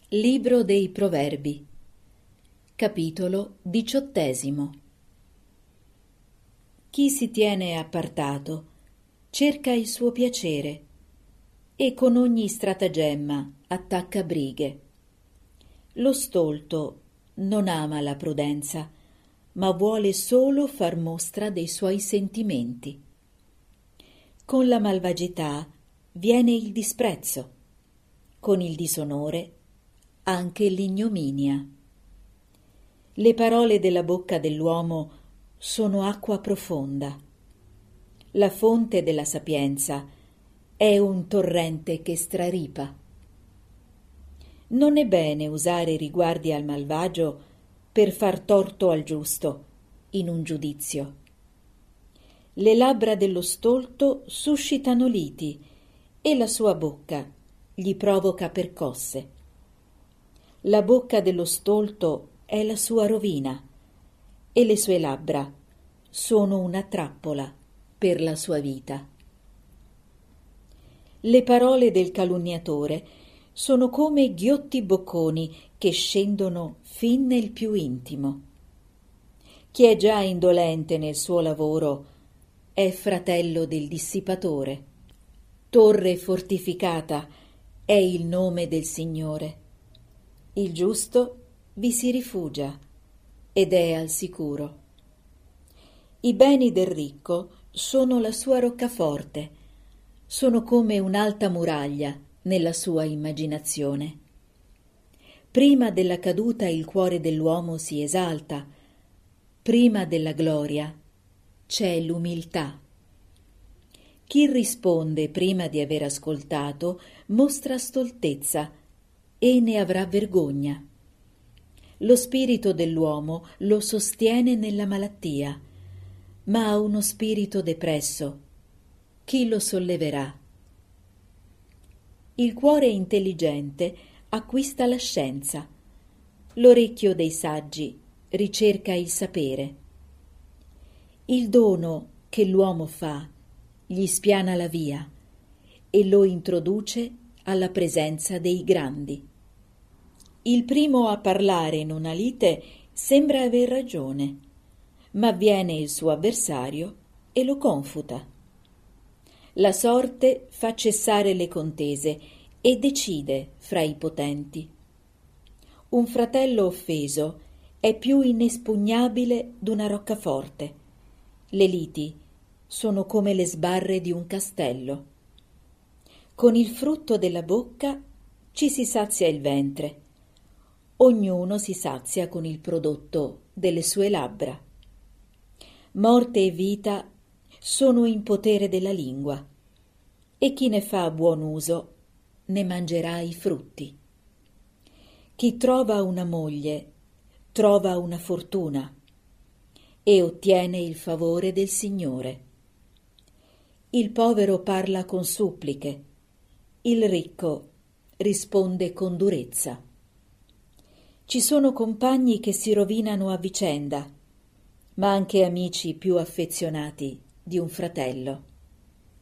Libro dei Proverbi, capitolo 18. Chi si tiene appartato cerca il suo piacere e con ogni stratagemma attacca brighe. Lo stolto non ama la prudenza, ma vuole solo far mostra dei suoi sentimenti. Con la malvagità viene il disprezzo, con il disonore anche l'ignominia. Le parole della bocca dell'uomo sono acqua profonda. La fonte della sapienza è un torrente che straripa. Non è bene usare riguardi al malvagio per far torto al giusto in un giudizio. Le labbra dello stolto suscitano liti e la sua bocca gli provoca percosse. La bocca dello stolto è la sua rovina e le sue labbra sono una trappola per la sua vita. Le parole del calunniatore sono come ghiotti bocconi che scendono fin nel più intimo. Chi è già indolente nel suo lavoro è fratello del dissipatore. Torre fortificata è il nome del Signore. Il giusto vi si rifugia ed è al sicuro. I beni del ricco sono la sua roccaforte, sono come un'alta muraglia nella sua immaginazione. Prima della caduta il cuore dell'uomo si esalta, prima della gloria c'è l'umiltà. Chi risponde prima di aver ascoltato mostra stoltezza e ne avrà vergogna. Lo spirito dell'uomo lo sostiene nella malattia, ma ha uno spirito depresso. Chi lo solleverà? Il cuore intelligente acquista la scienza, l'orecchio dei saggi ricerca il sapere. Il dono che l'uomo fa gli spiana la via e lo introduce alla presenza dei grandi. Il primo a parlare in una lite sembra aver ragione, ma viene il suo avversario e lo confuta. La sorte fa cessare le contese e decide fra i potenti. Un fratello offeso è più inespugnabile d'una roccaforte. Le liti sono come le sbarre di un castello. Con il frutto della bocca ci si sazia il ventre. Ognuno si sazia con il prodotto delle sue labbra. Morte e vita sono in potere della lingua, e chi ne fa buon uso ne mangerà i frutti. Chi trova una moglie trova una fortuna e ottiene il favore del Signore. Il povero parla con suppliche, il ricco risponde con durezza. Ci sono compagni che si rovinano a vicenda, ma anche amici più affezionati di un fratello.